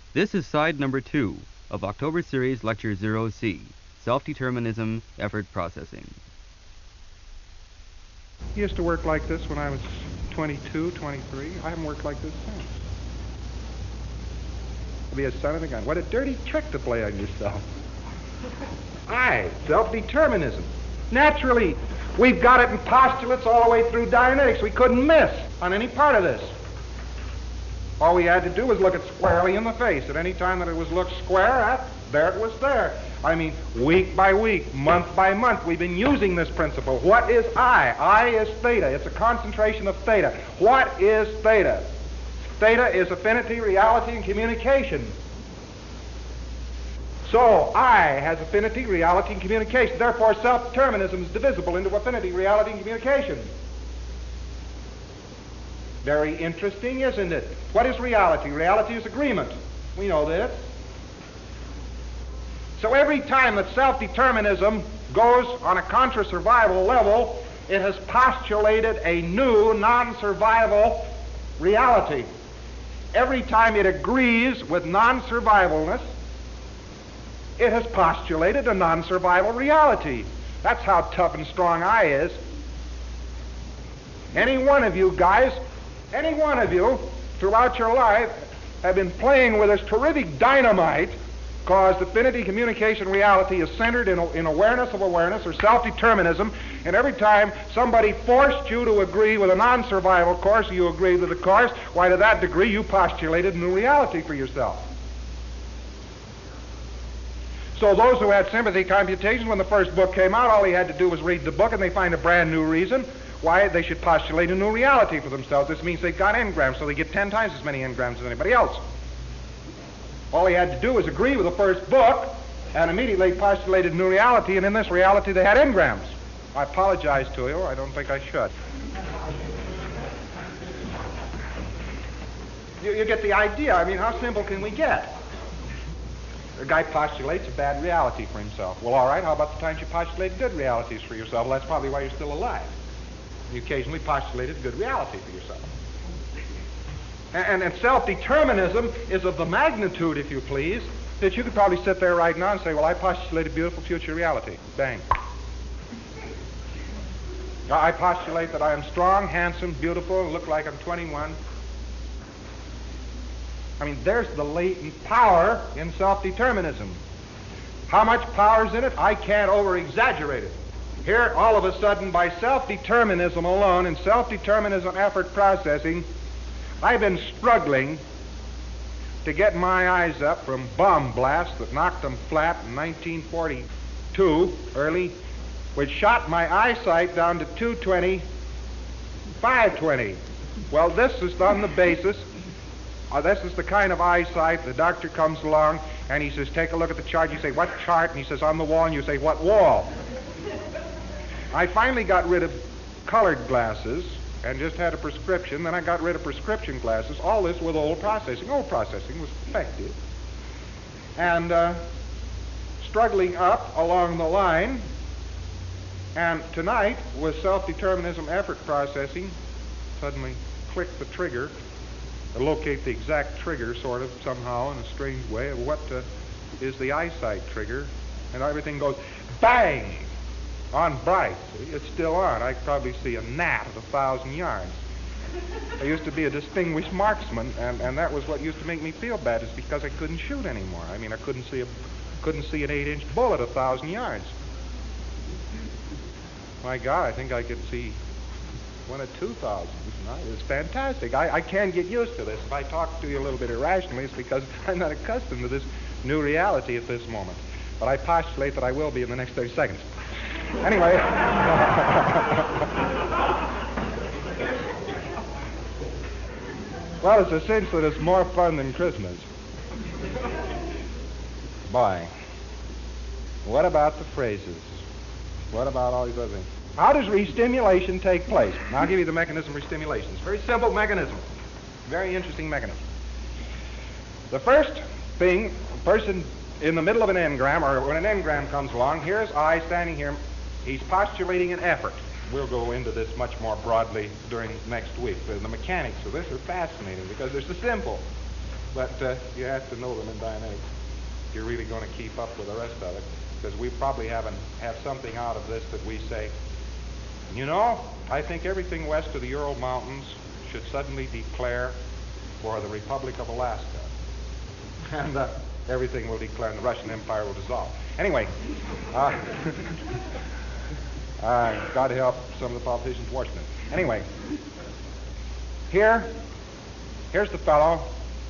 This is side number 2 of October Series Lecture 0C, Self-Determinism, Effort Processing. I used to work like this when I was 22, 23. I haven't worked like this since. To be a son of a gun. What a dirty trick to play on yourself. Aye, self-determinism. Naturally, we've got it in postulates all the way through Dianetics. We couldn't miss on any part of this. All we had to do was look it squarely in the face. At any time that it was looked square at, there it was there. I mean, week by week, month by month, we've been using this principle. What is I? I is theta. It's a concentration of theta. What is theta? Theta is affinity, reality, and communication. So, I has affinity, reality, and communication. Therefore, self-determinism is divisible into affinity, reality, and communication. Very interesting, isn't it? What is reality? Reality is agreement. We know this. So every time that self-determinism goes on a contra-survival level, it has postulated a new non-survival reality. Every time it agrees with non-survivalness, it has postulated a non-survival reality. That's how tough and strong I is. Any one of you guys, any one of you throughout your life have been playing with this terrific dynamite because affinity, communication, reality is centered in awareness of awareness or self-determinism, and every time somebody forced you to agree with a non-survival course, you agreed with the course. Why, to that degree, you postulated a new reality for yourself. So those who had sympathy computation, when the first book came out, all they had to do was read the book, and they find a brand new reason why they should postulate a new reality for themselves. This means they've got engrams, so they get 10 times as many engrams as anybody else. All he had to do was agree with the first book, and immediately postulated a new reality, and in this reality they had engrams. I apologize to you. I don't think I should. You get the idea. I mean, how simple can we get? A guy postulates a bad reality for himself. Well, all right, how about the times you postulate good realities for yourself? Well, that's probably why you're still alive. You occasionally postulated a good reality for yourself. And self-determinism is of the magnitude, if you please, that you could probably sit there right now and say, well, I postulate a beautiful future reality. Bang. I postulate that I am strong, handsome, beautiful, look like I'm 21. I mean, there's the latent power in self-determinism. How much power is in it? I can't over-exaggerate it. Here, all of a sudden, by self-determinism alone and self-determinism effort processing, I've been struggling to get my eyes up from bomb blasts that knocked them flat in 1942, early, which shot my eyesight down to 220, 520. Well, this is on the basis, this is the kind of eyesight the doctor comes along and he says, take a look at the chart. You say, what chart? And he says, on the wall. And you say, what wall? I finally got rid of colored glasses and just had a prescription. Then I got rid of prescription glasses. All this with old processing. Old processing was effective. And struggling up along the line. And tonight, with self-determinism effort processing, suddenly click the trigger, locate the exact trigger, sort of, somehow, in a strange way, of what is the eyesight trigger. And everything goes bang! On bright. See? It's still on. I could probably see a gnat at 1,000 yards. I used to be a distinguished marksman, and that was what used to make me feel bad, is because I couldn't shoot anymore. I mean, I couldn't see an 8-inch bullet 1,000 yards. My God, I think I could see one at 2,000. It's fantastic. I can't get used to this. If I talk to you a little bit irrationally, it's because I'm not accustomed to this new reality at this moment. But I postulate that I will be in the next 30 seconds. Anyway. Well, it's a cinch that it's more fun than Christmas. Boy. What about the phrases? What about all these other things? How does restimulation take place? Now, I'll give you the mechanism for restimulation. It's a very simple mechanism. Very interesting mechanism. The first thing, a person in the middle of an engram, or when an engram comes along, here's I standing here. He's postulating an effort. We'll go into this much more broadly during next week. The mechanics of this are fascinating because they're so simple. But you have to know them in dynamics if you're really going to keep up with the rest of it, because we probably have something out of this that we say, you know, I think everything west of the Ural Mountains should suddenly declare for the Republic of Alaska. And everything will declare and the Russian Empire will dissolve. Anyway, God help some of the politicians in Washington. Anyway, here's the fellow.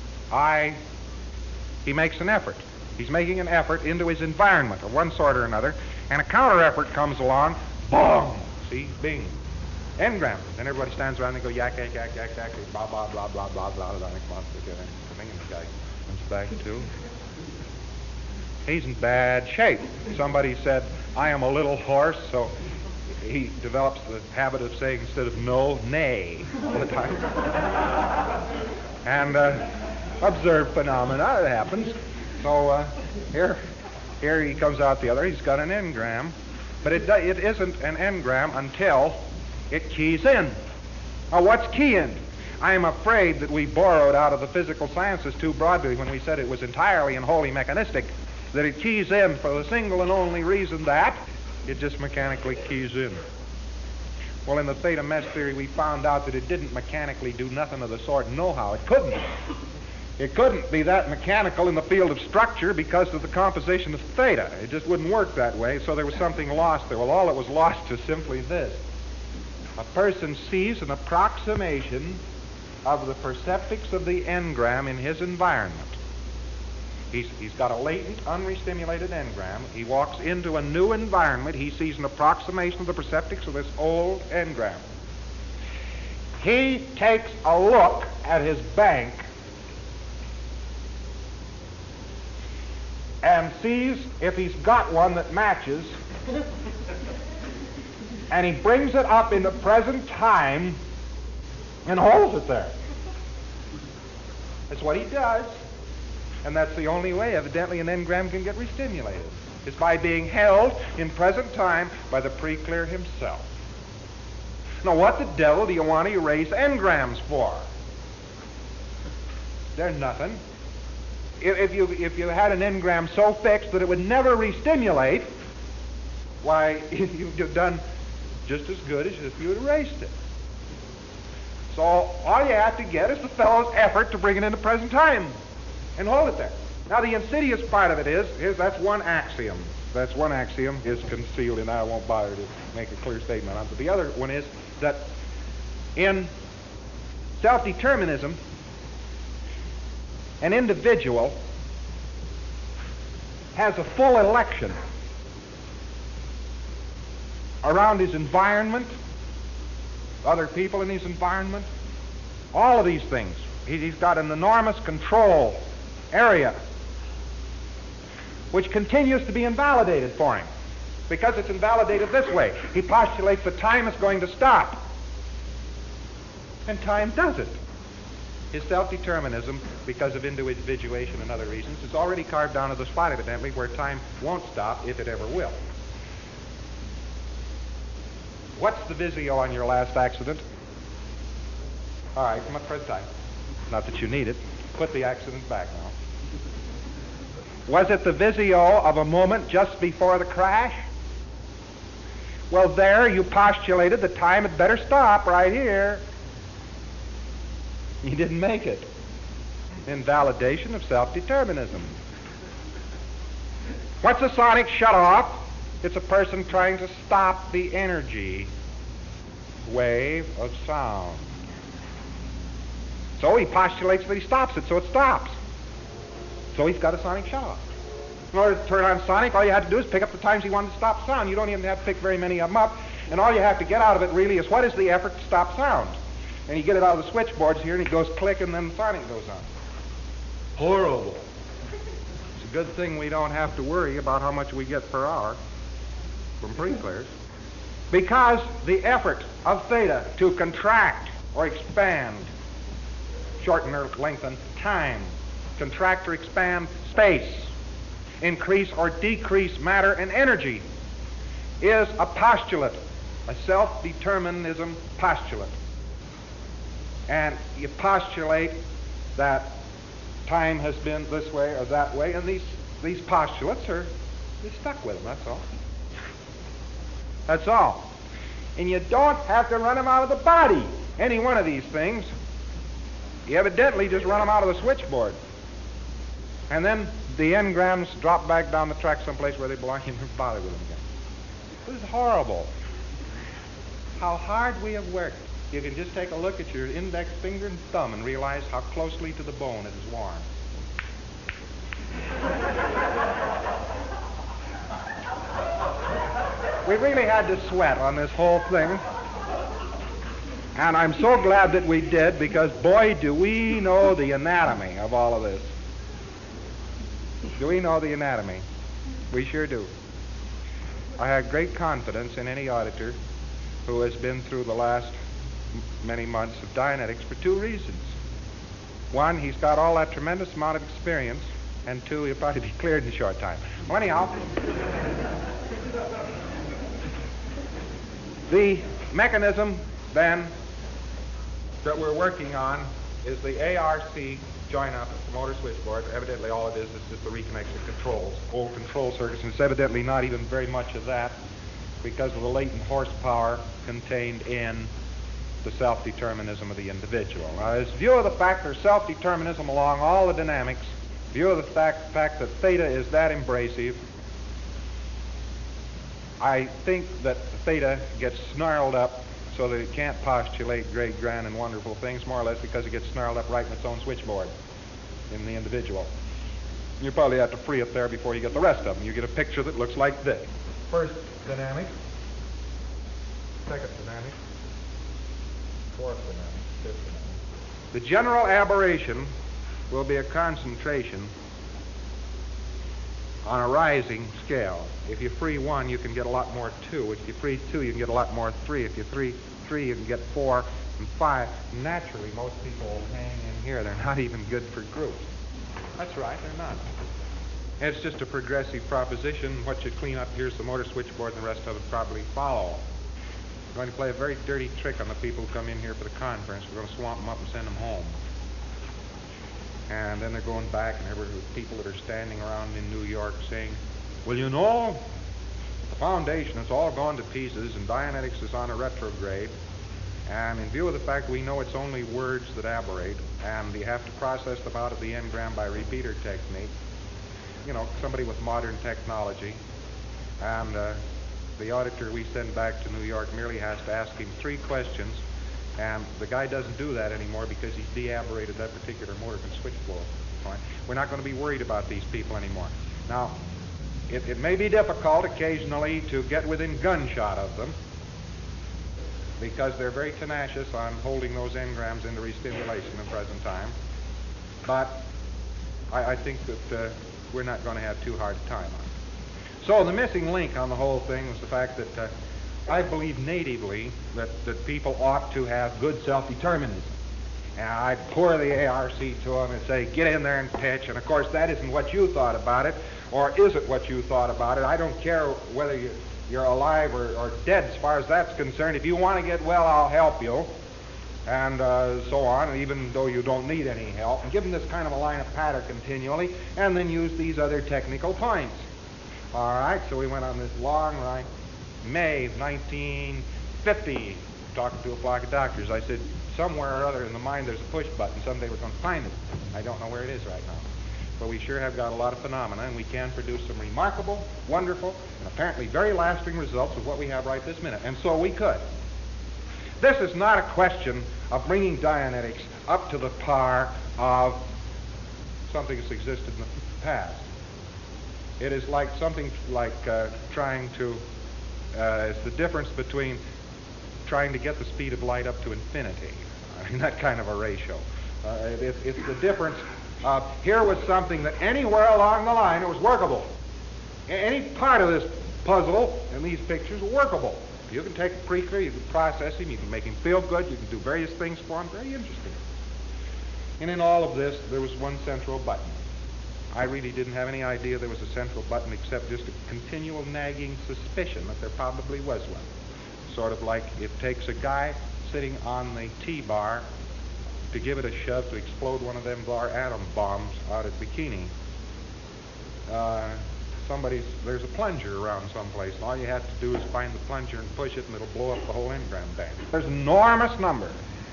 He makes an effort. He's making an effort into his environment of one sort or another, and a counter effort comes along. Boom! See, bing. Engram. Then everybody stands around and go yak, yak, yak, yak, yak, blah, blah, blah, blah, blah, blah, blah, and the guy comes back to. He's in bad shape. Somebody said, I am a little hoarse, so he develops the habit of saying instead of no, nay all the time. And observed phenomena, it happens. So here he comes out the other. He's got an engram, but it isn't an engram until it keys in. Now, what's keying? I am afraid that we borrowed out of the physical sciences too broadly when we said it was entirely and wholly mechanistic, that it keys in for the single and only reason that it just mechanically keys in. Well, in the theta mesh theory, we found out that it didn't mechanically do nothing of the sort. Nohow, it couldn't. It couldn't be that mechanical in the field of structure because of the composition of theta. It just wouldn't work that way, so there was something lost there. Well, all that was lost is simply this. A person sees an approximation of the perceptics of the engram in his environment. He's got a latent, unrestimulated engram. He walks into a new environment. He sees an approximation of the perceptics of this old engram. He takes a look at his bank and sees if he's got one that matches, and he brings it up into present time and holds it there. That's what he does. And that's the only way, evidently, an engram can get restimulated. It's by being held in present time by the preclear himself. Now, what the devil do you want to erase engrams for? They're nothing. If you had an engram so fixed that it would never restimulate, why, you've done just as good as if you had erased it. So all you have to get is the fellow's effort to bring it into present time and hold it there. Now, the insidious part of it is that's one axiom. That's one axiom is concealed, and I won't bother to make a clear statement on it. But the other one is that in self-determinism, an individual has a full election around his environment, other people in his environment, all of these things. He's got an enormous control area which continues to be invalidated for him because it's invalidated this way. He postulates that time is going to stop, and time doesn't. His self-determinism, because of individuation and other reasons, is already carved down to the spot, evidently, where time won't stop, if it ever will. What's the Vizio on your last accident? All right, come up for a time. Not that you need it. Put the accident back now. Was it the Vizio of a moment just before the crash? Well, there you postulated the time had better stop right here. You didn't make it. Invalidation of self-determinism. What's a sonic shutoff? It's a person trying to stop the energy wave of sound. So he postulates that he stops it, so it stops. So he's got a sonic shutoff. In order to turn on sonic, all you have to do is pick up the times he wanted to stop sound. You don't even have to pick very many of them up. And all you have to get out of it really is what is the effort to stop sound. And you get it out of the switchboards here, and it goes click, and then the sonic goes on. Horrible. It's a good thing we don't have to worry about how much we get per hour from preclears. Because the effort of theta to contract or expand, shorten or lengthen time, contract or expand space, increase or decrease matter and energy, is a postulate, a self-determinism postulate. And you postulate that time has been this way or that way, and these postulates are you're stuck with them, that's all. That's all. And you don't have to run them out of the body. Any one of these things, you evidently just run them out of the switchboard. And then the engrams drop back down the track someplace where they belong. You never bother with them again. This is horrible. How hard we have worked. You can just take a look at your index finger and thumb and realize how closely to the bone it is worn. We really had to sweat on this whole thing. And I'm so glad that we did, because boy, do we know the anatomy of all of this. Do we know the anatomy? We sure do. I have great confidence in any auditor who has been through the last many months of Dianetics for two reasons. One, he's got all that tremendous amount of experience, and two, he'll probably be cleared in a short time. Well, anyhow, the mechanism, then, that we're working on is the ARC join-up motor switchboard. Evidently, all it is just the reconnection controls, old control circuits, and it's evidently not even very much of that because of the latent horsepower contained in the self-determinism of the individual. Now, as view of the fact there's self-determinism along all the dynamics, view of the fact that theta is that embrasive, I think that theta gets snarled up so that it can't postulate great, grand, and wonderful things, more or less because it gets snarled up right in its own switchboard in the individual. You probably have to free it there before you get the rest of them. You get a picture that looks like this. First dynamic, second dynamic, fourth dynamic, fifth dynamic. The general aberration will be a concentration on a rising scale. If you free 1, you can get a lot more 2. If you free 2, you can get a lot more 3. If you free 3, you can get 4 and 5. Naturally, most people hang in here. They're not even good for groups. That's right, they're not. It's just a progressive proposition. What you clean up here's the motor switchboard, and the rest of it probably follow. We're going to play a very dirty trick on the people who come in here for the conference. We're going to swamp them up and send them home. And then they're going back, and there were people that are standing around in New York saying, well, you know, the foundation has all gone to pieces, and Dianetics is on a retrograde. And in view of the fact we know it's only words that aberrate, and you have to process them out of the engram by repeater technique, you know, somebody with modern technology, and the auditor we send back to New York merely has to ask him 3 questions, and the guy doesn't do that anymore because he's de-aberrated that particular motor and switchboard. Right? We're not going to be worried about these people anymore. Now, it may be difficult occasionally to get within gunshot of them because they're very tenacious on holding those engrams into restimulation at the present time. But I think that we're not going to have too hard a time on it. So the missing link on the whole thing was the fact that I believe natively that people ought to have good self-determinism. And I'd pour the ARC to them and say, get in there and pitch. And, of course, that isn't what you thought about it, or is it what you thought about it? I don't care whether you're alive or dead as far as that's concerned. If you want to get well, I'll help you, and so on, even though you don't need any help. And give them this kind of a line of patter continually, and then use these other technical points. All right, so we went on this long ride. May 1950, talking to a flock of doctors. I said, somewhere or other in the mind there's a push button. Someday we're going to find it. I don't know where it is right now. But we sure have got a lot of phenomena, and we can produce some remarkable, wonderful, and apparently very lasting results with what we have right this minute. And so we could. This is not a question of bringing Dianetics up to the par of something that's existed in the past. It is like something like trying to... it's the difference between trying to get the speed of light up to infinity. I mean, that kind of a ratio. It's the difference of here was something that anywhere along the line it was workable. Any part of this puzzle in these pictures are workable. You can take a preacher, you can process him, you can make him feel good, you can do various things for him. Very interesting. And in all of this, there was one central button. I really didn't have any idea there was a central button except just a continual nagging suspicion that there probably was one. Sort of like it takes a guy sitting on the T-bar to give it a shove to explode one of them bar atom bombs out at Bikini. There's a plunger around someplace, and all you have to do is find the plunger and push it, and it'll blow up the whole engram bank. There's an enormous number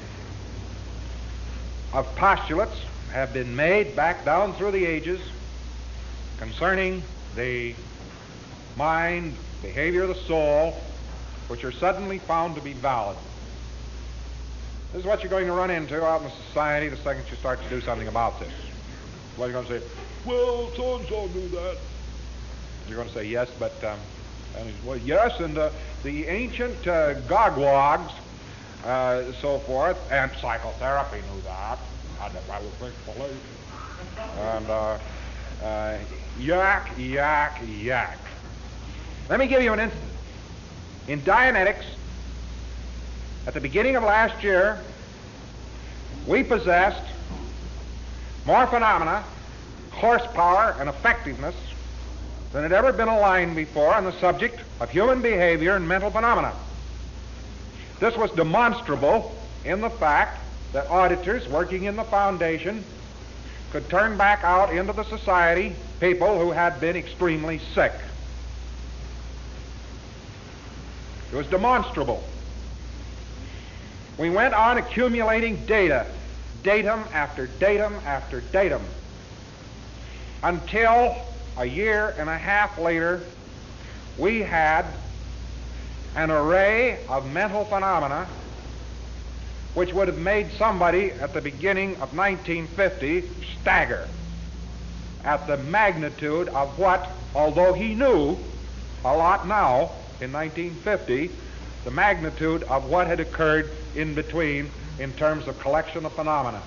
of postulates have been made back down through the ages concerning the mind, behavior of the soul, which are suddenly found to be valid. This is what you're going to run into out in society the second you start to do something about this. Well, you're going to say, well, so-and-so knew that. You're going to say, yes, but, well, yes, and the ancient gogwogs, so forth, and psychotherapy knew that. I would think police. And yak. Let me give you an instance. In Dianetics, at the beginning of last year, we possessed more phenomena, horsepower, and effectiveness than had ever been aligned before on the subject of human behavior and mental phenomena. This was demonstrable in the fact that auditors working in the foundation could turn back out into the society people who had been extremely sick. It was demonstrable. We went on accumulating data, datum after datum after datum, until a year and a half later, we had an array of mental phenomena which would have made somebody at the beginning of 1950 stagger at the magnitude of what, although he knew a lot now in 1950, the magnitude of what had occurred in between in terms of collection of phenomena.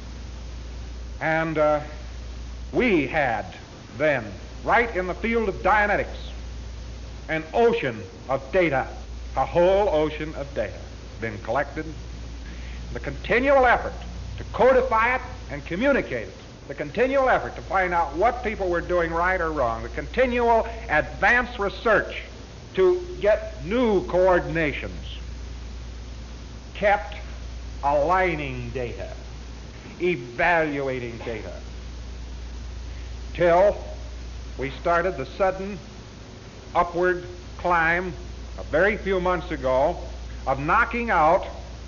And we had then, right in the field of Dianetics, an ocean of data, a whole ocean of data been collected. The continual effort to codify it and communicate it, the continual effort to find out what people were doing right or wrong, the continual advanced research to get new coordinations, kept aligning data, evaluating data, till we started the sudden upward climb a very few months ago of knocking out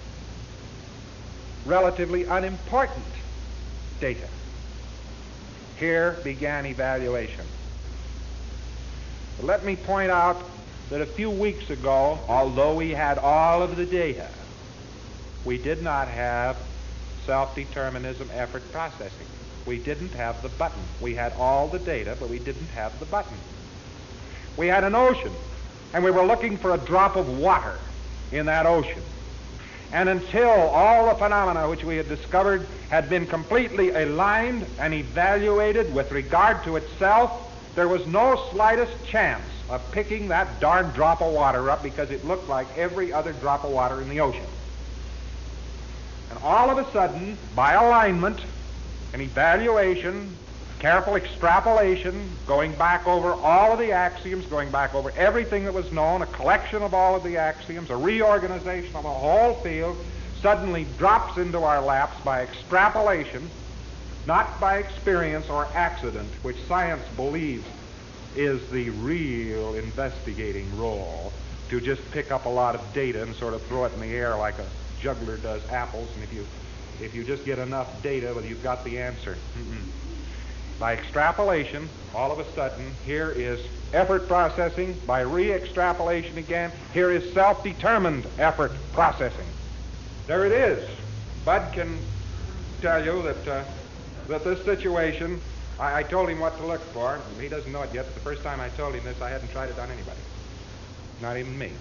relatively unimportant data. Here began evaluation. But let me point out that a few weeks ago, although we had all of the data, we did not have self-determinism effort processing. We didn't have the button. We had all the data, but we didn't have the button. We had an ocean, and we were looking for a drop of water in that ocean. And until all the phenomena which we had discovered had been completely aligned and evaluated with regard to itself, there was no slightest chance of picking that darn drop of water up because it looked like every other drop of water in the ocean. And all of a sudden, by alignment and evaluation, careful extrapolation, going back over all of the axioms, going back over everything that was known, a collection of all of the axioms, a reorganization of the whole field, suddenly drops into our laps by extrapolation, not by experience or accident, which science believes is the real investigating role, to just pick up a lot of data and sort of throw it in the air like a juggler does apples, and if you just get enough data, well, you've got the answer. By extrapolation, all of a sudden, here is effort processing. By re-extrapolation again, here is self-determined effort processing. There it is. Bud can tell you that this situation, I told him what to look for. He doesn't know it yet. The first time I told him this, I hadn't tried it on anybody. Not even me.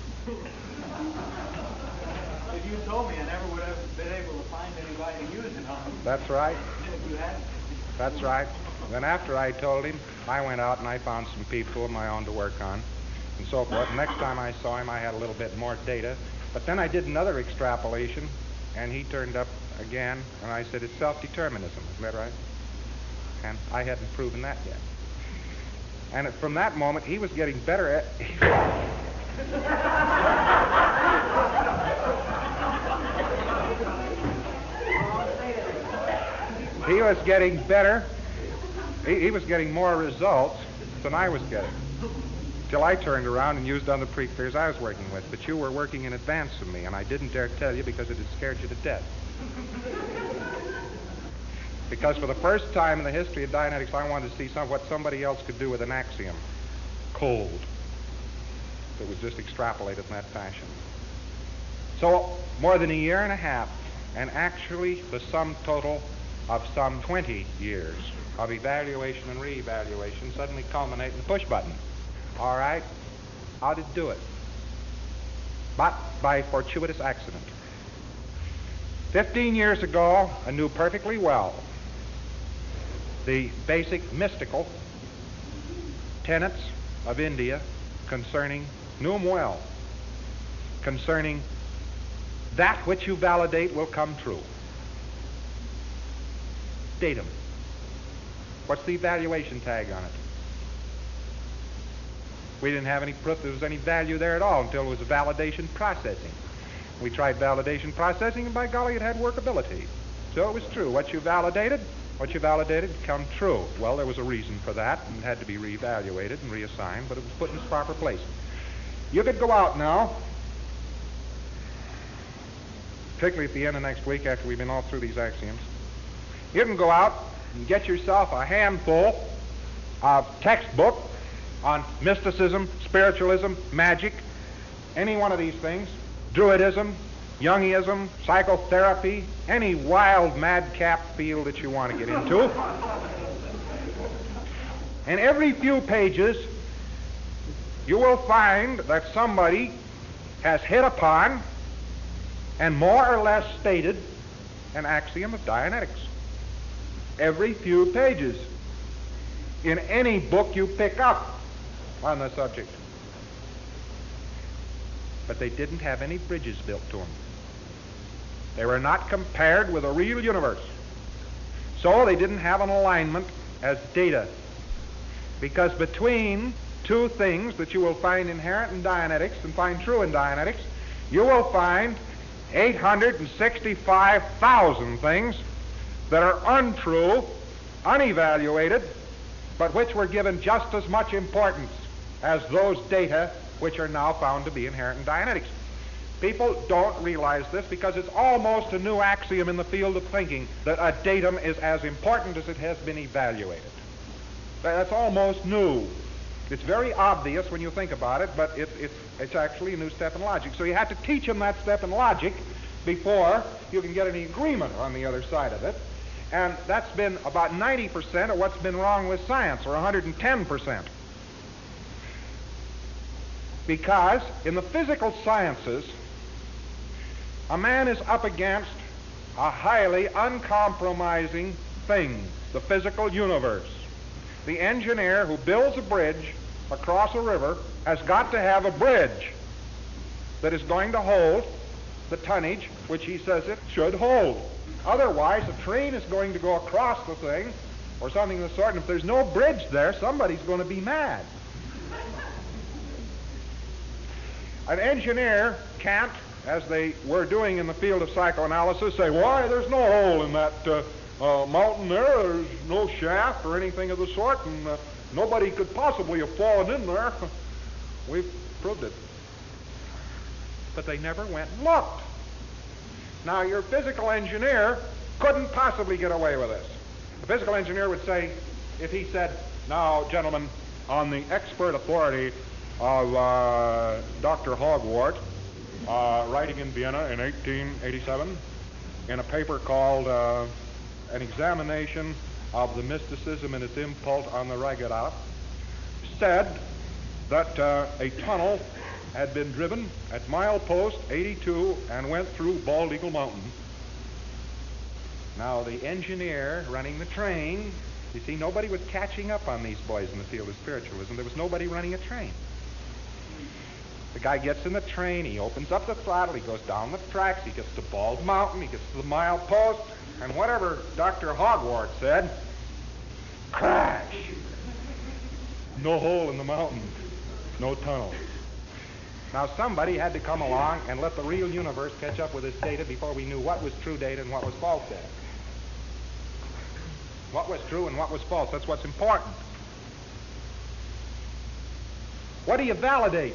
If you told me, I never would have been able to find anybody to use it on. That's right. If you hadn't. That's right. Then after I told him, I went out and I found some people of my own to work on and so forth. Next time I saw him, I had a little bit more data. But then I did another extrapolation, and he turned up again, and I said, it's self-determinism. Isn't that right? And I hadn't proven that yet. And from that moment, he was getting better at... He was getting better. He was getting more results than I was getting. Till I turned around and used on the pre-clears I was working with. But you were working in advance of me, and I didn't dare tell you because it had scared you to death. Because for the first time in the history of Dianetics, I wanted to see what somebody else could do with an axiom. Cold. That was just extrapolated in that fashion. So, more than a year and a half, and actually the sum total of some 20 years of evaluation and re-evaluation suddenly culminate in the push button. All right? How did it do it? But by fortuitous accident. 15 years ago, I knew perfectly well the basic mystical tenets of India concerning, knew them well, concerning that which you validate will come true. Datum. What's the evaluation tag on it? We didn't have any proof there was any value there at all until it was validation processing. We tried validation processing, and by golly, it had workability. So it was true. What you validated come true. Well, there was a reason for that, and it had to be reevaluated and reassigned, but it was put in its proper place. You could go out now, particularly at the end of next week after we've been all through these axioms. You can go out and get yourself a handful of textbook on mysticism, spiritualism, magic, any one of these things, Druidism, Jungism, psychotherapy, any wild madcap field that you want to get into. And every few pages, you will find that somebody has hit upon and more or less stated an axiom of Dianetics. Every few pages in any book you pick up on the subject. But they didn't have any bridges built to them. They were not compared with a real universe. So they didn't have an alignment as data. Because between two things that you will find inherent in Dianetics and find true in Dianetics, you will find 865,000 things that are untrue, unevaluated, but which were given just as much importance as those data which are now found to be inherent in Dianetics. People don't realize this because it's almost a new axiom in the field of thinking that a datum is as important as it has been evaluated. That's almost new. It's very obvious when you think about it, but it's actually a new step in logic. So you have to teach them that step in logic before you can get any agreement on the other side of it. And that's been about 90% of what's been wrong with science, or 110%. Because in the physical sciences, a man is up against a highly uncompromising thing, the physical universe. The engineer who builds a bridge across a river has got to have a bridge that is going to hold the tonnage which he says it should hold. Otherwise, a train is going to go across the thing or something of the sort, and if there's no bridge there, somebody's going to be mad. An engineer can't, as they were doing in the field of psychoanalysis, say, why, there's no hole in that mountain there, there's no shaft or anything of the sort, and nobody could possibly have fallen in there. We've proved it. But they never went and looked. Now, your physical engineer couldn't possibly get away with this. The physical engineer would say, if he said, now, gentlemen, on the expert authority of Dr. Hogwart, writing in Vienna in 1887, in a paper called An Examination of the Mysticism and its Impulse on the Raghada, said that a tunnel had been driven at milepost 82 and went through Bald Eagle Mountain. Now, the engineer running the train, you see, nobody was catching up on these boys in the field of spiritualism. There was nobody running a train. The guy gets in the train, he opens up the throttle, he goes down the tracks, he gets to Bald Mountain, he gets to the milepost, and whatever Dr. Hogwart said, crash! No hole in the mountain, no tunnel. Now, somebody had to come along and let the real universe catch up with this data before we knew what was true data and what was false data. What was true and what was false. That's what's important. What do you validate?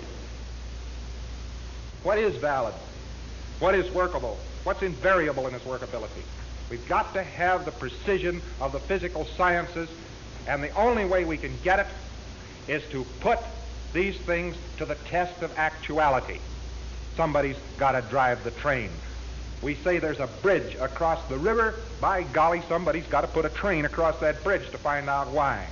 What is valid? What is workable? What's invariable in its workability? We've got to have the precision of the physical sciences, and the only way we can get it is to put these things to the test of actuality. Somebody's got to drive the train. We say there's a bridge across the river. By golly, somebody's got to put a train across that bridge to find out why.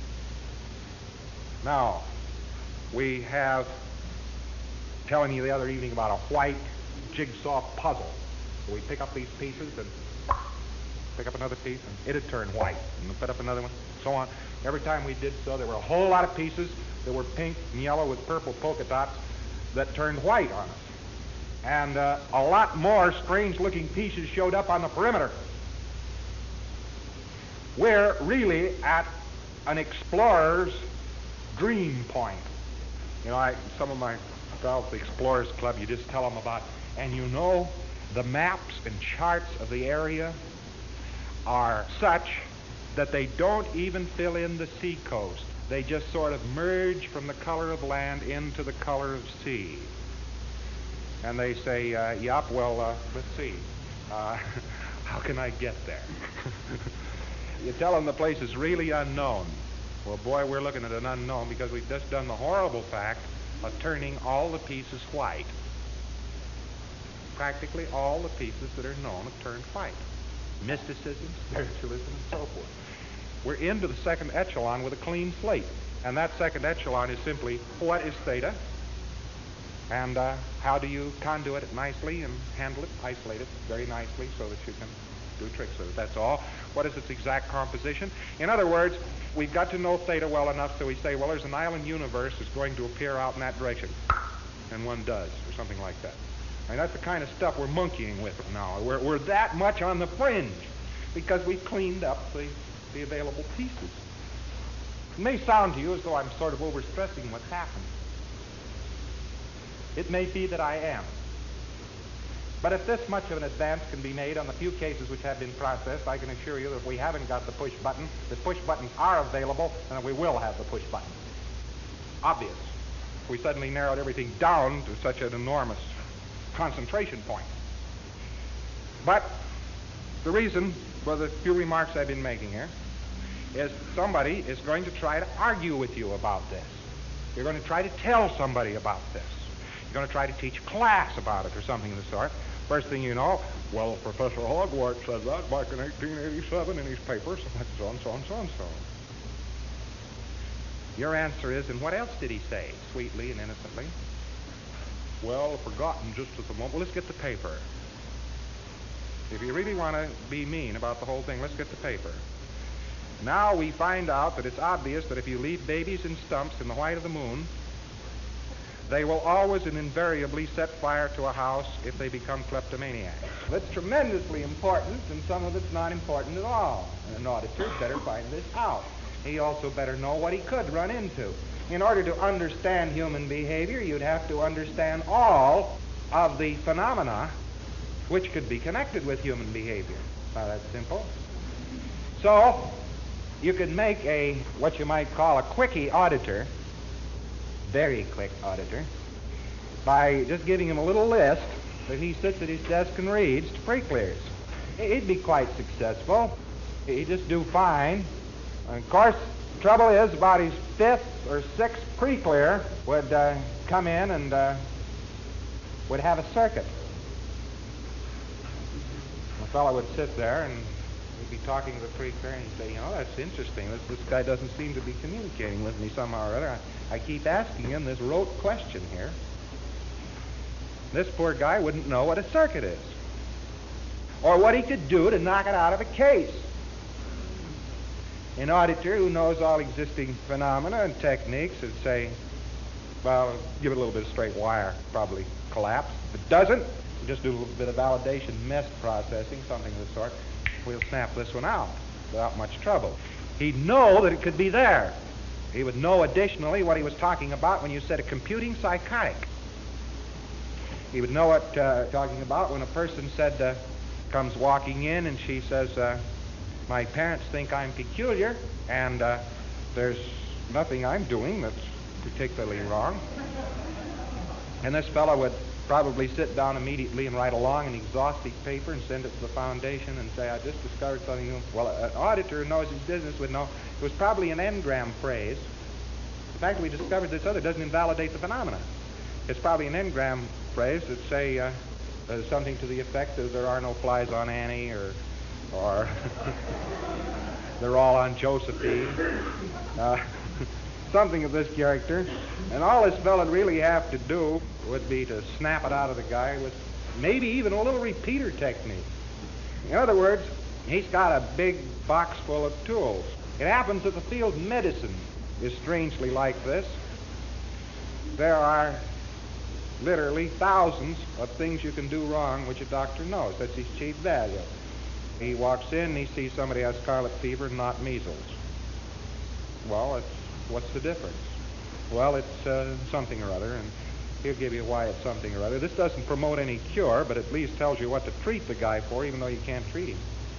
Now, we have telling you the other evening about a white jigsaw puzzle. So we pick up these pieces and pick up another piece, and it'd turn white. And we'd put up another one, so on. Every time we did so, there were a whole lot of pieces that were pink and yellow with purple polka dots that turned white on us. And a lot more strange-looking pieces showed up on the perimeter. We're really at an explorer's dream point. You know, some of my fellows at the Explorers Club, you just tell them about, and you know, the maps and charts of the area are such that they don't even fill in the sea coast. They just sort of merge from the color of land into the color of sea. And they say, yup, well, let's see. How can I get there? You tell them the place is really unknown. Well, boy, we're looking at an unknown because we've just done the horrible fact of turning all the pieces white. Practically all the pieces that are known have turned white. Mysticism, spiritualism, and so forth. We're into the second echelon with a clean slate. And that second echelon is simply, what is theta? And how do you conduit it nicely and handle it, isolate it very nicely so that you can do tricks with it. That's all. What is its exact composition? In other words, we've got to know theta well enough so we say, well, there's an island universe that's going to appear out in that direction. And one does, or something like that. I mean, that's the kind of stuff we're monkeying with now. We're that much on the fringe because we've cleaned up the available pieces. It may sound to you as though I'm sort of overstressing what's happened. It may be that I am. But if this much of an advance can be made on the few cases which have been processed, I can assure you that if we haven't got the push button, that push buttons are available, and that we will have the push button. Obvious. We suddenly narrowed everything down to such an enormous concentration point. But the reason for the few remarks I've been making here is somebody is going to try to argue with you about this. You're going to try to tell somebody about this. You're going to try to teach class about it or something of the sort. First thing you know, well, Professor Hogwarts said that back in 1887 in his papers, and so on, so on, so on, so on. Your answer is, and what else did he say, sweetly and innocently? Well, I've forgotten just at the moment. Well, let's get the paper. If you really want to be mean about the whole thing, let's get the paper. Now we find out that it's obvious that if you leave babies in stumps in the white of the moon, they will always and invariably set fire to a house if they become kleptomaniacs. That's tremendously important, and some of it's not important at all. And an auditor better find this out. He also better know what he could run into. In order to understand human behavior, you'd have to understand all of the phenomena which could be connected with human behavior. Now, that's simple. So, you could make what you might call a quickie auditor, very quick auditor, by just giving him a little list that he sits at his desk and reads to pre-clears. He'd be quite successful. He'd just do fine. And of course, the trouble is about his fifth or sixth pre-clear would come in and would have a circuit. The fellow would sit there and he'd be talking to the pre-clear and he'd say, you know, that's interesting. This guy doesn't seem to be communicating with me somehow or other. I keep asking him this rote question here. This poor guy wouldn't know what a circuit is or what he could do to knock it out of a case. An auditor who knows all existing phenomena and techniques would say, well, give it a little bit of straight wire, probably collapse. If it doesn't, just do a little bit of validation, MEST processing, something of the sort. We'll snap this one out without much trouble. He'd know that it could be there. He would know additionally what he was talking about when you said a computing psychotic. He would know what talking about when a person said, comes walking in and she says, My parents think I'm peculiar, and there's nothing I'm doing that's particularly wrong. And this fellow would probably sit down immediately and write a long and exhaustive paper and send it to the foundation and say, I just discovered something new. Well, an auditor who knows his business would know it was probably an n-gram phrase. The fact that we discovered this other doesn't invalidate the phenomenon. It's probably an n-gram phrase that say something to the effect that there are no flies on Annie, or they're all on Josephine. Something of this character. And all this fellow would really have to do would be to snap it out of the guy with maybe even a little repeater technique. In other words, he's got a big box full of tools. It happens that the field of medicine is strangely like this. There are literally thousands of things you can do wrong which a doctor knows. That's his chief value. He walks in and he sees somebody has scarlet fever and not measles. Well, what's the difference? Well, it's something or other, and he'll give you why it's something or other. This doesn't promote any cure, but at least tells you what to treat the guy for, even though you can't treat him.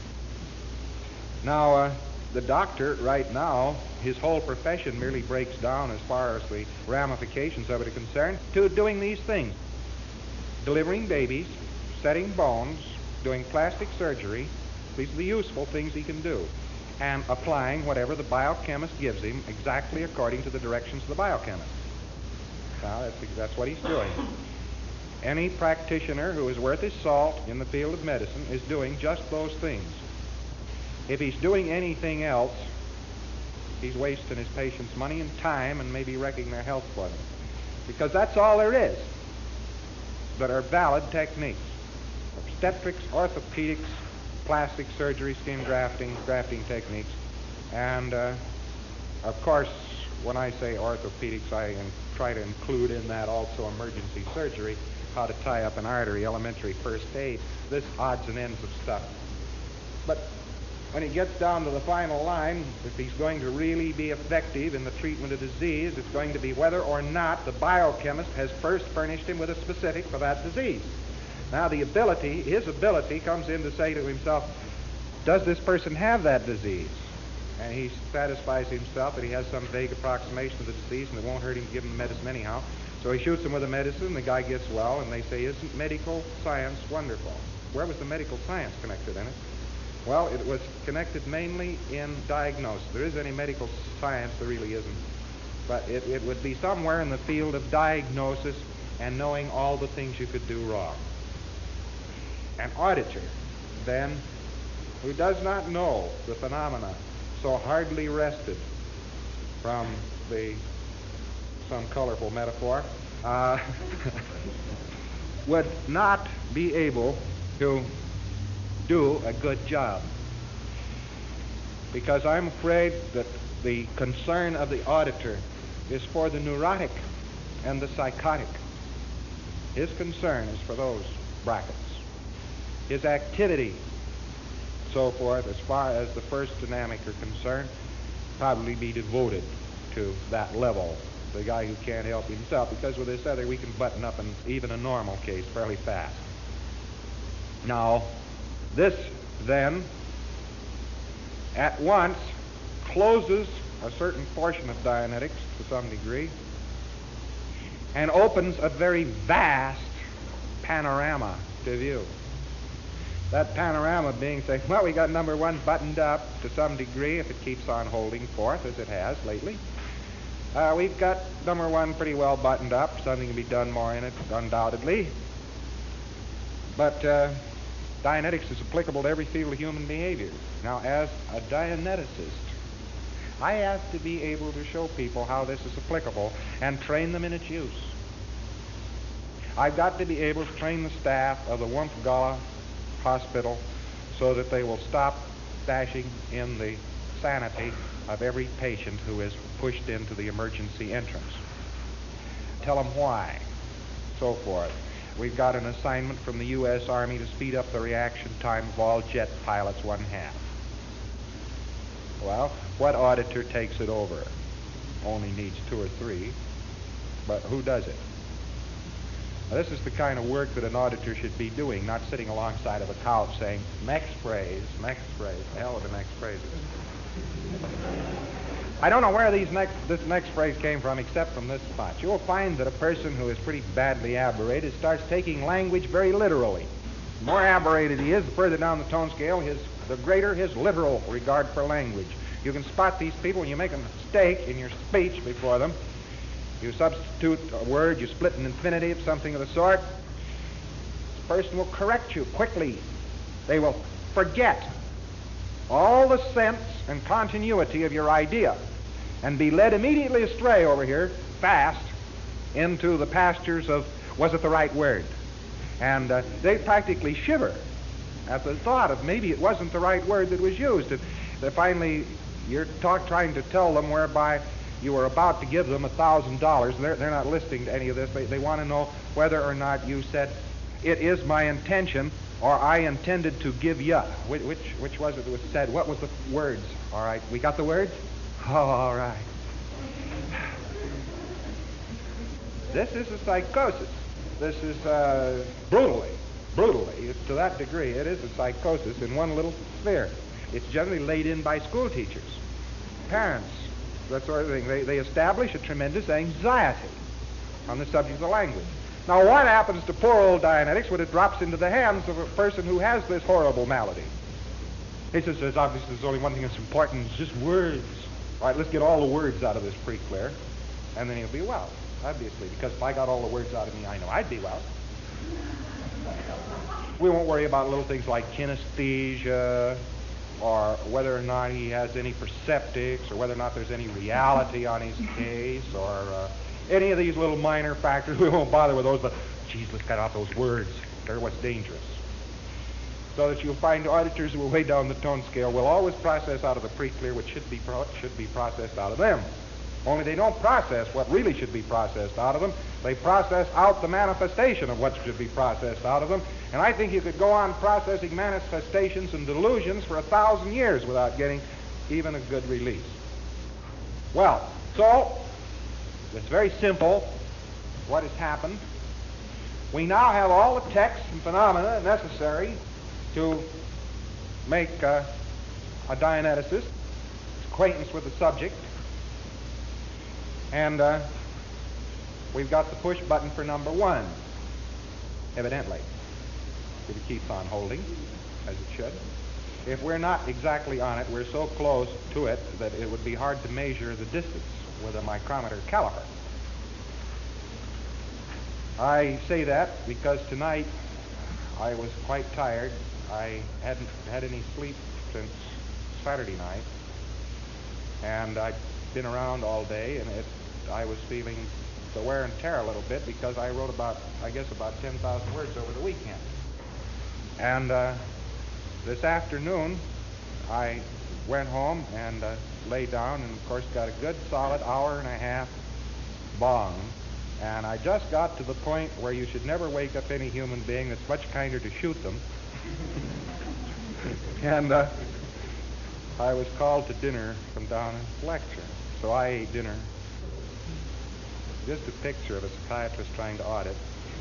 Now, the doctor, right now, his whole profession merely breaks down, as far as the ramifications of it are concerned, to doing these things. Delivering babies, setting bones, doing plastic surgery. These are the useful things he can do. And applying whatever the biochemist gives him exactly according to the directions of the biochemist. Now, that's what he's doing. Any practitioner who is worth his salt in the field of medicine is doing just those things. If he's doing anything else, he's wasting his patients' money and time and maybe wrecking their health for them. Because that's all there is that are valid techniques. Obstetrics, orthopedics, plastic surgery, skin grafting techniques. And, of course, when I say orthopedics, I try to include in that also emergency surgery, how to tie up an artery, elementary first aid, this odds and ends of stuff. But when he gets down to the final line, if he's going to really be effective in the treatment of disease, it's going to be whether or not the biochemist has first furnished him with a specific for that disease. Now, his ability comes in to say to himself, does this person have that disease? And he satisfies himself that he has some vague approximation of the disease and it won't hurt him to give him the medicine anyhow. So he shoots him with the medicine, the guy gets well, and they say, isn't medical science wonderful? Where was the medical science connected in it? Well, it was connected mainly in diagnosis. There is any medical science, there really isn't. But it would be somewhere in the field of diagnosis and knowing all the things you could do wrong. An auditor, then, who does not know the phenomena so hardly wrested from some colorful metaphor, would not be able to do a good job. Because I'm afraid that the concern of the auditor is for the neurotic and the psychotic. His concern is for those brackets. His activity, so forth, as far as the first dynamic are concerned, probably be devoted to that level, the guy who can't help himself, because with this other we can button up even a normal case fairly fast. Now, this then at once closes a certain portion of Dianetics to some degree and opens a very vast panorama to view. That panorama being, say, well, we got number one buttoned up to some degree, if it keeps on holding forth, as it has lately. We've got number one pretty well buttoned up. Something can be done more in it, undoubtedly. But Dianetics is applicable to every field of human behavior. Now, as a Dianeticist, I have to be able to show people how this is applicable and train them in its use. I've got to be able to train the staff of the Wumpfgala Hospital so that they will stop dashing in the sanity of every patient who is pushed into the emergency entrance. Tell them why, so forth. We've got an assignment from the U.S. Army to speed up the reaction time of all jet pilots 1/2. Well, what auditor takes it over? Only needs 2 or 3, but who does it? Now, this is the kind of work that an auditor should be doing, not sitting alongside of a couch saying, next phrase, next phrase. The hell with the next phrases. I don't know where this next phrase came from except from this spot. You'll find that a person who is pretty badly aberrated starts taking language very literally. The more aberrated he is, the further down the tone scale, the greater his literal regard for language. You can spot these people when you make a mistake in your speech before them. You substitute a word, you split an infinitive, something of the sort. This person will correct you quickly. They will forget all the sense and continuity of your idea and be led immediately astray over here, fast, into the pastures of, was it the right word? And they practically shiver at the thought of maybe it wasn't the right word that was used. And finally, you're trying to tell them whereby you were about to give them $1,000. They're not listening to any of this. They want to know whether or not you said, it is my intention, or I intended to give ya. Which was it that was said? What was the words? All right, we got the words? Oh, all right. This is a psychosis. This is brutally, it's to that degree, it is a psychosis in one little sphere. It's generally laid in by school teachers, parents, that sort of thing. They establish a tremendous anxiety on the subject of the language. Now, what happens to poor old Dianetics when it drops into the hands of a person who has this horrible malady? He says, obviously, there's only one thing that's important, it's just words. All right, let's get all the words out of this pre-clear, and then he'll be well, obviously, because if I got all the words out of me, I know I'd be well. We won't worry about little things like kinesthesia, or whether or not he has any perceptics, or whether or not there's any reality on his case, or any of these little minor factors. We won't bother with those, but, geez, let's cut out those words. They're what's dangerous. So that you'll find auditors who are way down the tone scale will always process out of the pre-clear what should be processed out of them. Only they don't process what really should be processed out of them. They process out the manifestation of what should be processed out of them. And I think you could go on processing manifestations and delusions for 1,000 years without getting even a good release. Well, so it's very simple what has happened. We now have all the texts and phenomena necessary to make a Dianeticist acquaintance with the subject. And we've got the push button for number one, evidently. If it keeps on holding, as it should. If we're not exactly on it, we're so close to it that it would be hard to measure the distance with a micrometer caliper. I say that because tonight I was quite tired. I hadn't had any sleep since Saturday night, and I'd been around all day, and I was feeling the wear and tear a little bit because I wrote about 10,000 words over the weekend. And this afternoon, I went home and lay down and, of course, got a good solid hour and a half bong. And I just got to the point where you should never wake up any human being. It's much kinder to shoot them. And I was called to dinner from down and lecture. So I ate dinner. Just a picture of a psychiatrist trying to audit.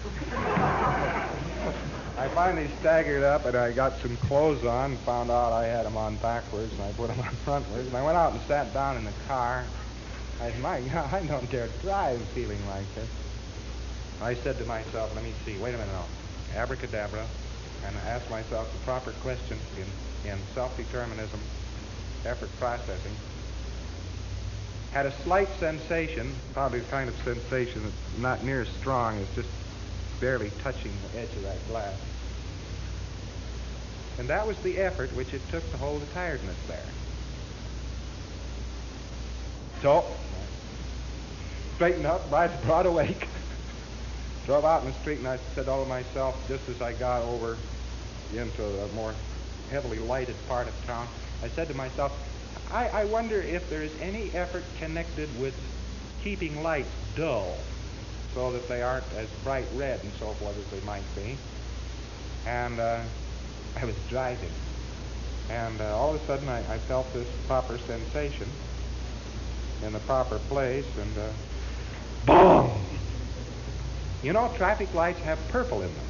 I finally staggered up and I got some clothes on and found out I had them on backwards and I put them on frontwards. And I went out and sat down in the car. I said, my God, I don't dare drive feeling like this. I said to myself, let me see, wait a minute now. Abracadabra. And I asked myself the proper question in self-determinism, effort processing. Had a slight sensation, probably the kind of sensation that's not near as strong as just barely touching the edge of that glass. And that was the effort which it took to hold the tiredness there. So, straightened up, broad awake, drove out in the street, and I said all to myself, just as I got over into a more heavily lighted part of town, I said to myself, I wonder if there is any effort connected with keeping lights dull so that they aren't as bright red and so forth as they might be. And I was driving. And all of a sudden I felt this proper sensation in the proper place, and boom! You know, traffic lights have purple in them.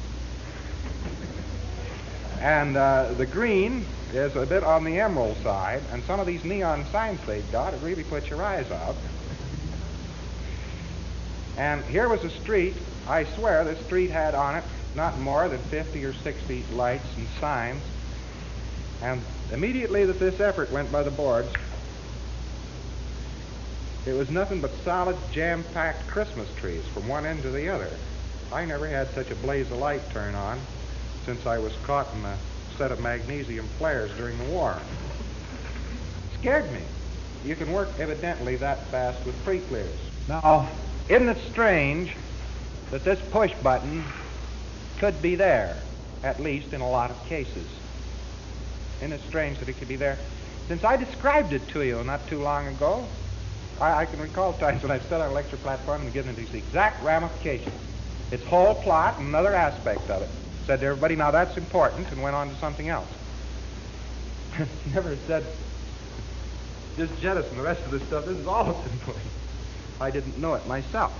And the green is a bit on the emerald side, and some of these neon signs they've got, it really puts your eyes out. And here was a street. I swear this street had on it not more than 50 or 60 lights and signs. And immediately that this effort went by the boards, it was nothing but solid, jam-packed Christmas trees from one end to the other. I never had such a blaze of light turn on since I was caught in a set of magnesium flares during the war. It scared me. You can work evidently that fast with pre-clears. Now, isn't it strange that this push button could be there, at least in a lot of cases? Isn't it strange that it could be there? Since I described it to you not too long ago, I can recall times when I've stood on a lecture platform and given it these exact ramifications. Its whole plot and another aspect of it. Said to everybody, now that's important, and went on to something else. Never said, just jettison the rest of this stuff. This is all it's important. I didn't know it myself.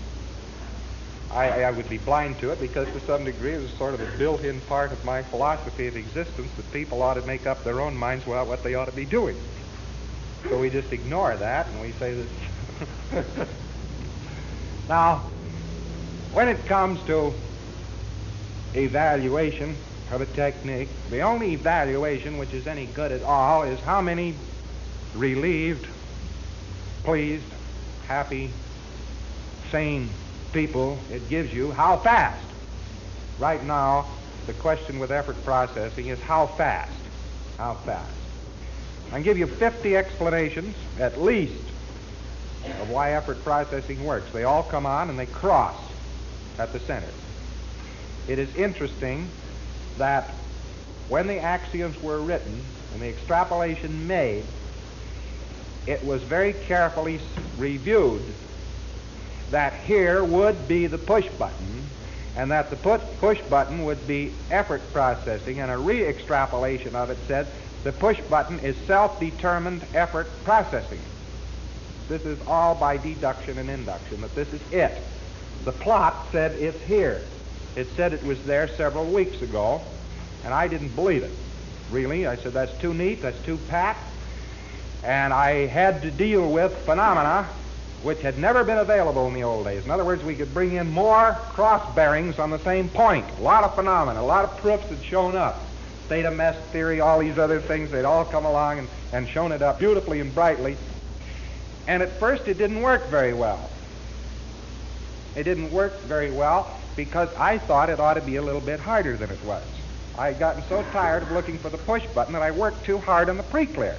I would be blind to it because to some degree it was sort of a built-in part of my philosophy of existence that people ought to make up their own minds about what they ought to be doing. So we just ignore that and we say this. Now, when it comes to evaluation of a technique, the only evaluation which is any good at all is how many relieved, pleased, happy, sane people it gives you, how fast. Right now, the question with effort processing is how fast. How fast. I can give you 50 explanations, at least, of why effort processing works. They all come on and they cross at the center. It is interesting that when the axioms were written and the extrapolation made, it was very carefully reviewed that here would be the push button, and that the push button would be effort processing, and a re-extrapolation of it said the push button is self-determined effort processing. This is all by deduction and induction, that this is it. The plot said it's here. It said it was there several weeks ago, and I didn't believe it. Really, I said, that's too neat, that's too pat, and I had to deal with phenomena which had never been available in the old days. In other words, we could bring in more cross bearings on the same point. A lot of phenomena, a lot of proofs had shown up. Theta mesh theory, all these other things, they'd all come along and shown it up beautifully and brightly. And at first it didn't work very well. It didn't work very well because I thought it ought to be a little bit harder than it was. I had gotten so tired of looking for the push button that I worked too hard on the pre-clear.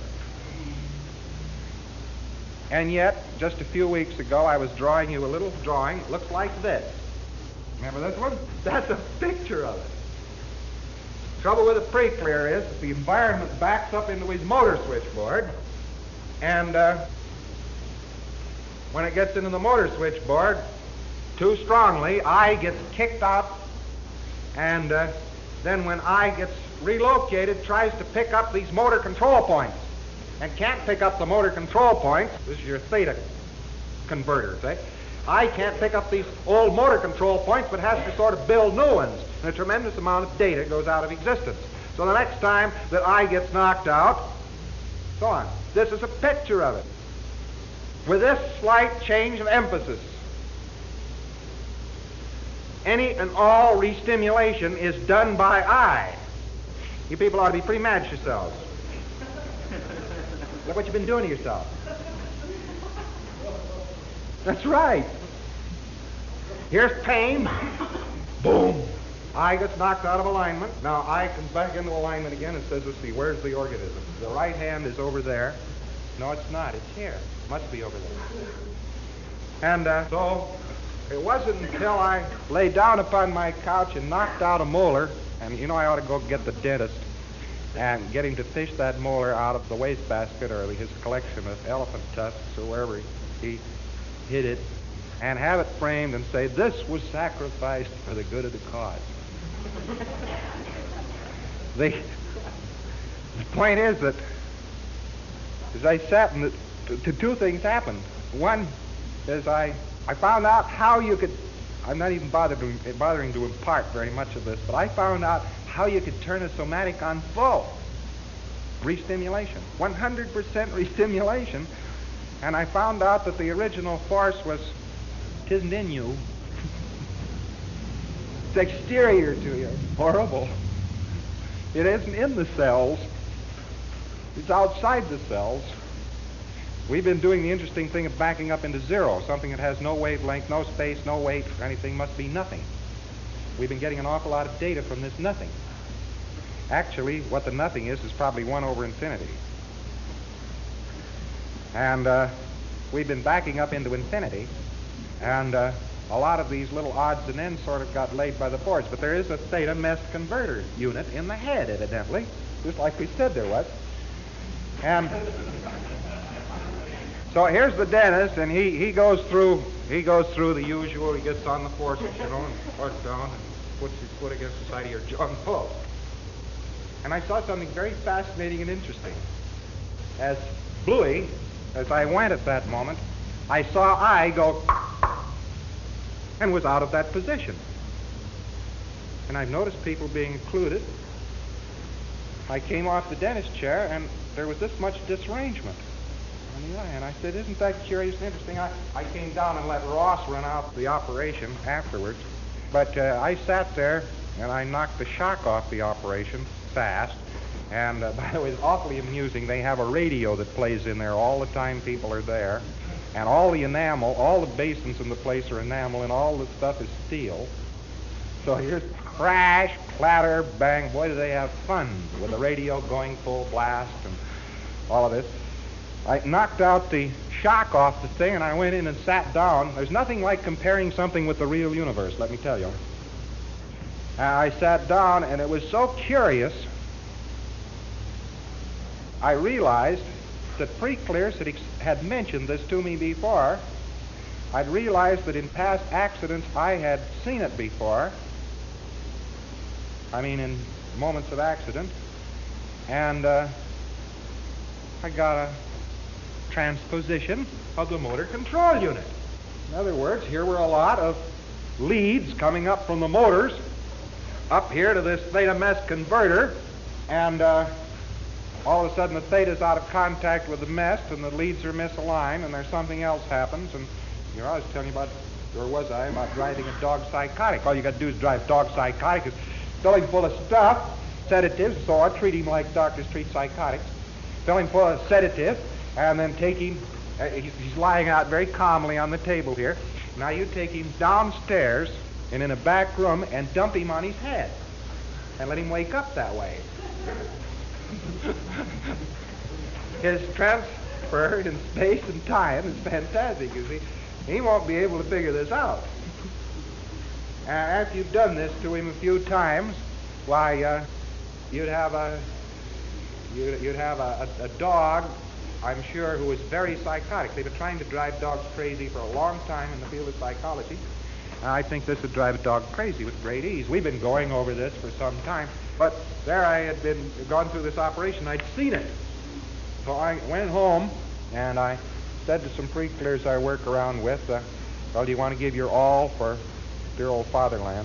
And yet, just a few weeks ago, I was drawing you a little drawing. It looks like this. Remember this one? That's a picture of it. Trouble with the pre-clear is that the environment backs up into his motor switchboard, and when it gets into the motor switchboard too strongly, I gets kicked out, and then when I gets relocated, tries to pick up these motor control points, and can't pick up the motor control points. This is your theta converter, see? I can't pick up these old motor control points, but has to sort of build new ones. And a tremendous amount of data goes out of existence. So the next time that I gets knocked out, so on. This is a picture of it. With this slight change of emphasis. Any and all restimulation is done by I. You people ought to be pretty mad at yourselves. Look what you've been doing to yourself. That's right. Here's pain. Boom. I gets knocked out of alignment. Now I comes back into alignment again and says, let's see, where's the organism? The right hand is over there. No, it's not. It's here. It must be over there. And so it wasn't until I lay down upon my couch and knocked out a molar, and you know I ought to go get the dentist and get him to fish that molar out of the wastebasket or his collection of elephant tusks or wherever he hid it, and have it framed and say, this was sacrificed for the good of the cause. The point is that as I sat, and two things happened. One is I found out how you could I'm not even bothering to impart very much of this, but I found out how you could turn a somatic on full. Restimulation. 100% restimulation. And I found out that the original force tisn't in you. It's exterior to you. Horrible. It isn't in the cells. It's outside the cells. We've been doing the interesting thing of backing up into zero. Something that has no wavelength, no space, no weight, or anything must be nothing. We've been getting an awful lot of data from this nothing. Actually, what the nothing is probably 1 over infinity. And we've been backing up into infinity, and a lot of these little odds and ends sort of got laid by the boards. But there is a theta MEST converter unit in the head, evidently, just like we said there was. And so here's the dentist, and he goes through the usual. He gets on the forceps, and puts down and puts his foot against the side of your jaw and pulls. And I saw something very fascinating and interesting. As Bluey, as I went at that moment, I saw I go and was out of that position. And I've noticed people being included. I came off the dentist chair, and there was this much disarrangement on the eye. And I said, isn't that curious and interesting? I came down and let Ross run out the operation afterwards. But I sat there, and I knocked the shock off the operation fast. And by the way, it's awfully amusing. They have a radio that plays in there all the time people are there. And all the enamel, all the basins in the place are enamel, and all the stuff is steel. So here's crash, clatter, bang. Boy, do they have fun with the radio going full blast and all of this. I knocked out the shock off the thing, and I went in and sat down. There's nothing like comparing something with the real universe, let me tell you. I sat down, and it was so curious. I realized that Preclearce had mentioned this to me before. I'd realized that in past accidents I had seen it before. I mean, in moments of accident. And I got a transposition of the motor control unit. In other words, here were a lot of leads coming up from the motors up here to this theta MEST converter, and all of a sudden the theta's out of contact with the MEST, and the leads are misaligned, and there's something else happens. And I was telling you about, or was I, about driving a dog psychotic. All you got to do is drive dog psychotic. It's fill him full of stuff, sedatives, so I treat him like doctors treat psychotics. Fill him full of sedatives, and then take him, he's lying out very calmly on the table here. Now you take him downstairs and in a back room and dump him on his head and let him wake up that way. His transfer in space and time is fantastic, you see. He won't be able to figure this out. After you've done this to him a few times, why, you'd have a dog, I'm sure, who is very psychotic. They've been trying to drive dogs crazy for a long time in the field of psychology. I think this would drive a dog crazy with great ease. We've been going over this for some time, but there I had gone through this operation. I'd seen it. So I went home, and I said to some Preclearce I work around with, well, do you want to give your all for dear old fatherland?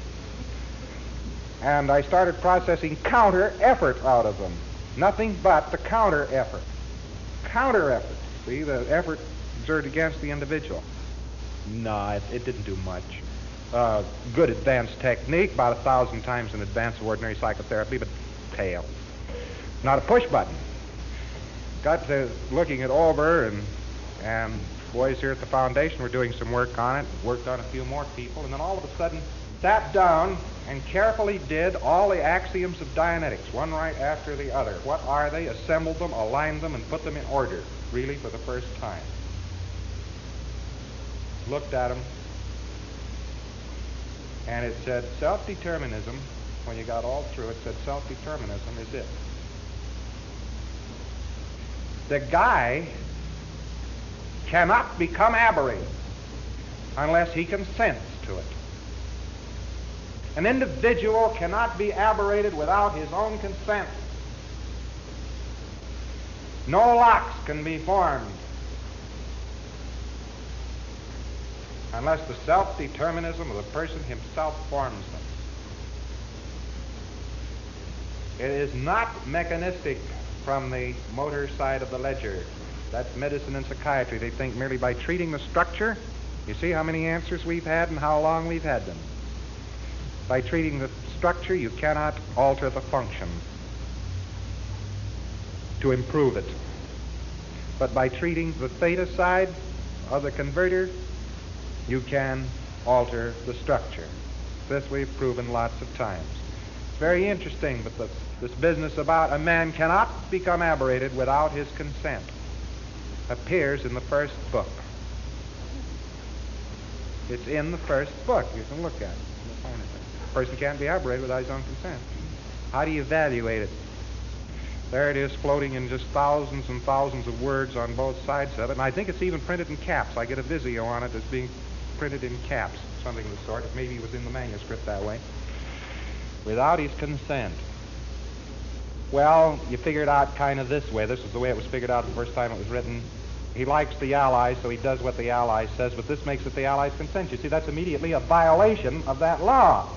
And I started processing counter effort out of them. Nothing but the counter effort. Counter effort. See, the effort exerted against the individual. No, it didn't do much. Good advanced technique, about 1,000 times in advance of ordinary psychotherapy, but pale. Not a push button. Got to looking it over, and boys here at the foundation were doing some work on it, worked on a few more people, and then all of a sudden sat down and carefully did all the axioms of Dianetics, one right after the other. What are they? Assembled them, aligned them, and put them in order, really for the first time. Looked at them, and it said self-determinism. When you got all through, it said self-determinism is it. The guy cannot become aberrated unless he consents to it. An individual cannot be aberrated without his own consent. No locks can be formed unless the self-determinism of the person himself forms them. It is not mechanistic from the motor side of the ledger. That's medicine and psychiatry. They think merely by treating the structure. You see how many answers we've had and how long we've had them. By treating the structure, you cannot alter the function to improve it. But by treating the theta side of the converter, you can alter the structure. This we've proven lots of times. It's very interesting, but this business about a man cannot become aberrated without his consent appears in the first book. It's in the first book. You can look at it. A person can't be aberrated without his own consent. How do you evaluate it? There it is, floating in just thousands and thousands of words on both sides of it, and I think it's even printed in caps. I get a Visio on it that's being printed in caps, something of the sort. Maybe it was in the manuscript that way. Without his consent. Well, you figure it out kind of this way. This is the way it was figured out the first time it was written. He likes the Allies, so he does what the Allies says, but this makes it the Allies' consent. You see, that's immediately a violation of that law.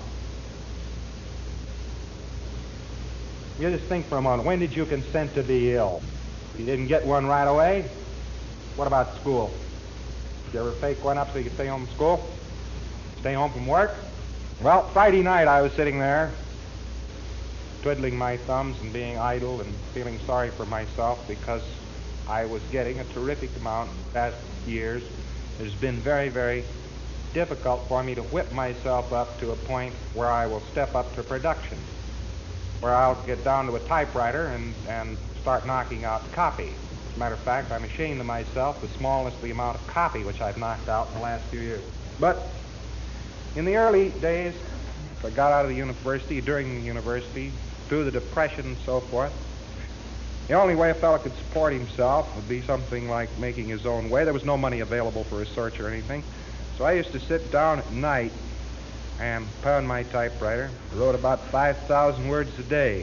You just think for a moment, when did you consent to be ill? You didn't get one right away? What about school? Did you ever fake one up so you could stay home from school? Stay home from work? Well, Friday night I was sitting there, twiddling my thumbs and being idle and feeling sorry for myself because I was getting a terrific amount in the past years. It's been very, very difficult for me to whip myself up to a point where I will step up to production, where I'll get down to a typewriter and start knocking out copy. As a matter of fact, I'm ashamed of myself, the smallness of the amount of copy which I've knocked out in the last few years. But in the early days, I got out of the university, during the university, through the Depression and so forth, the only way a fellow could support himself would be something like making his own way. There was no money available for research or anything. So I used to sit down at night and pound my typewriter. I wrote about 5,000 words a day.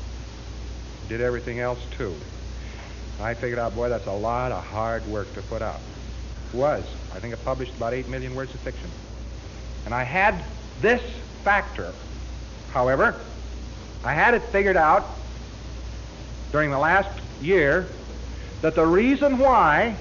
Did everything else too. I figured out, boy, that's a lot of hard work to put out. It was. I think I published about 8 million words of fiction. And I had this factor, however, I had it figured out during the last year that the reason why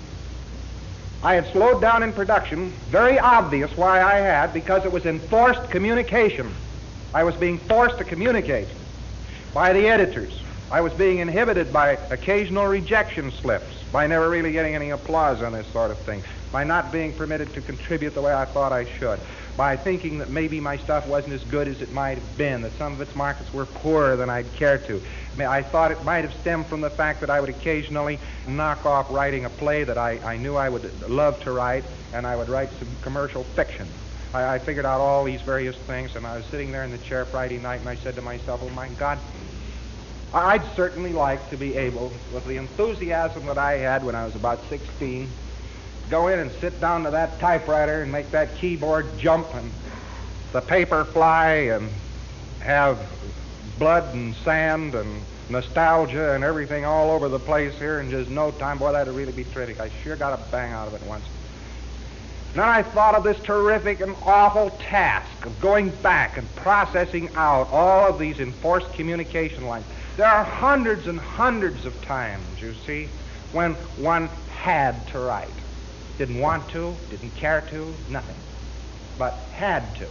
I had slowed down in production, very obvious why I had, because it was enforced communication. I was being forced to communicate by the editors. I was being inhibited by occasional rejection slips, by never really getting any applause on this sort of thing, by not being permitted to contribute the way I thought I should, by thinking that maybe my stuff wasn't as good as it might have been, that some of its markets were poorer than I'd care to. I thought it might have stemmed from the fact that I would occasionally knock off writing a play that I knew I would love to write, and I would write some commercial fiction. I figured out all these various things, and I was sitting there in the chair Friday night, and I said to myself, oh my God, I'd certainly like to be able, with the enthusiasm that I had when I was about 16, go in and sit down to that typewriter and make that keyboard jump and the paper fly and have blood and sand and nostalgia and everything all over the place here in just no time. Boy, that'd really be terrific. I sure got a bang out of it once. And then I thought of this terrific and awful task of going back and processing out all of these enforced communication lines. There are hundreds and hundreds of times, you see, when one had to write. Didn't want to, didn't care to, nothing. But had to.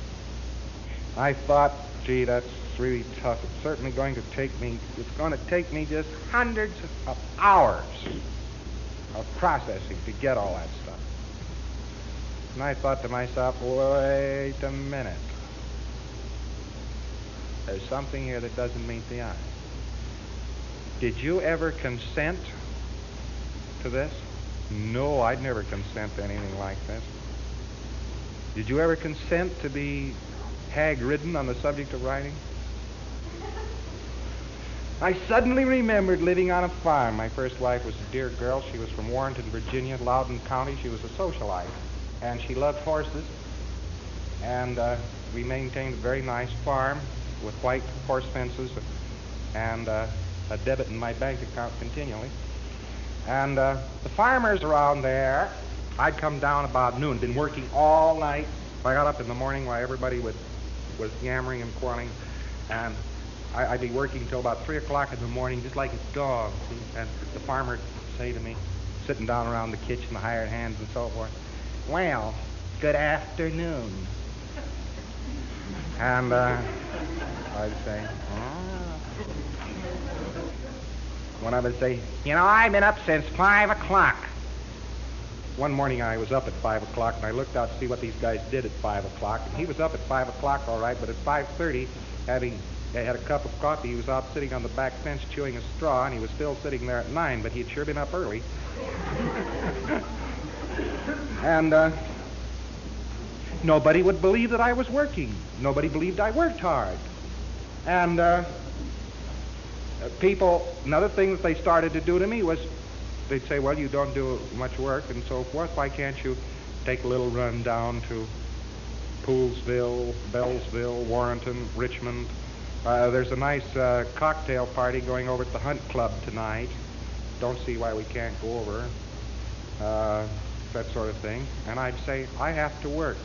I thought, gee, that's really tough. It's certainly going to take me just hundreds of hours of processing to get all that stuff. And I thought to myself, wait a minute. There's something here that doesn't meet the eye. Did you ever consent to this? No, I'd never consent to anything like this. Did you ever consent to be hag-ridden on the subject of writing? I suddenly remembered living on a farm. My first wife was a dear girl. She was from Warrenton, Virginia, Loudoun County. She was a socialite, and she loved horses. And we maintained a very nice farm with white horse fences and a debit in my bank account continually. And the farmers around there I'd come down about noon, been working all night. I got up in the morning while everybody was yammering and quarreling, and I'd be working till about 3 o'clock in the morning, just like a dog. See? And the farmer would say to me, sitting down around the kitchen, the hired hands and so forth, "Well, good afternoon." And I'd say, when I would say, "I've been up since 5 o'clock. One morning I was up at 5 o'clock, and I looked out to see what these guys did at 5 o'clock. And he was up at 5 o'clock, all right, but at 5:30, having had a cup of coffee, he was out sitting on the back fence chewing a straw, and he was still sitting there at 9, but he'd sure been up early. And nobody would believe that I was working. Nobody believed I worked hard. And people, another thing that they started to do to me was they'd say, "Well, you don't do much work and so forth. Why can't you take a little run down to Poolsville, Bellsville, Warrenton, Richmond? There's a nice cocktail party going over at the Hunt Club tonight. Don't see why we can't go over." That sort of thing. And I'd say, "I have to work."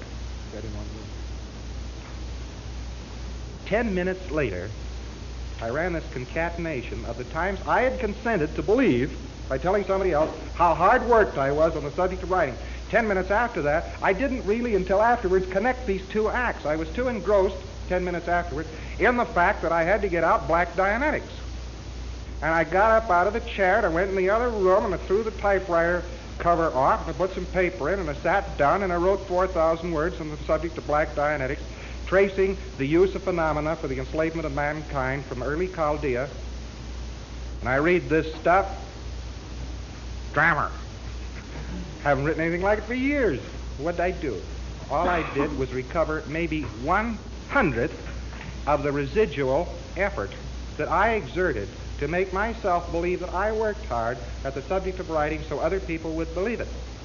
10 minutes later, I ran this concatenation of the times I had consented to believe by telling somebody else how hard worked I was on the subject of writing. 10 minutes after that, I didn't really, until afterwards, connect these two acts. I was too engrossed, 10 minutes afterwards, in the fact that I had to get out Black Dianetics. And I got up out of the chair, and I went in the other room, and I threw the typewriter cover off, and I put some paper in, and I sat down, and I wrote 4,000 words on the subject of Black Dianetics, tracing the use of phenomena for the enslavement of mankind from early Chaldea. And I read this stuff, grammar. Haven't written anything like it for years. What did I do? All I did was recover maybe 1/100th of the residual effort that I exerted to make myself believe that I worked hard at the subject of writing so other people would believe it.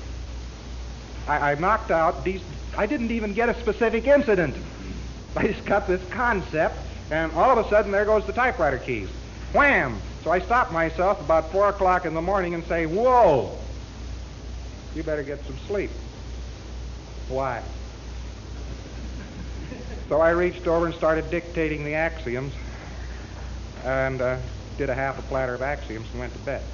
I knocked out these. I didn't even get a specific incident. I just got this concept, and all of a sudden there goes the typewriter keys. Wham! So I stopped myself about 4 o'clock in the morning and say, "Whoa, you better get some sleep." Why? So I reached over and started dictating the axioms, and did a half a platter of axioms and went to bed.